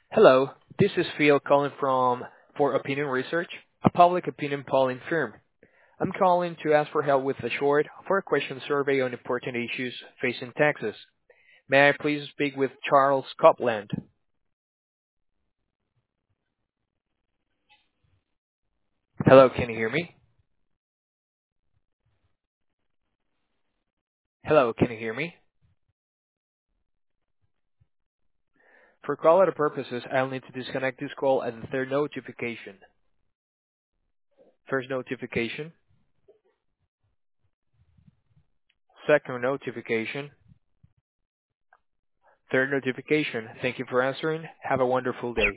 Hello, this is Phil calling from For Opinion Research, a public opinion polling firm. I'm calling to ask for help with a short four-question survey on important issues facing Texas. May I please speak with Charles Copland? Hello, can you hear me? Hello, can you hear me? For quality purposes, I'll need to disconnect this call at the third notification. First notification, second notification, third notification. Thank you for answering. Have a wonderful day.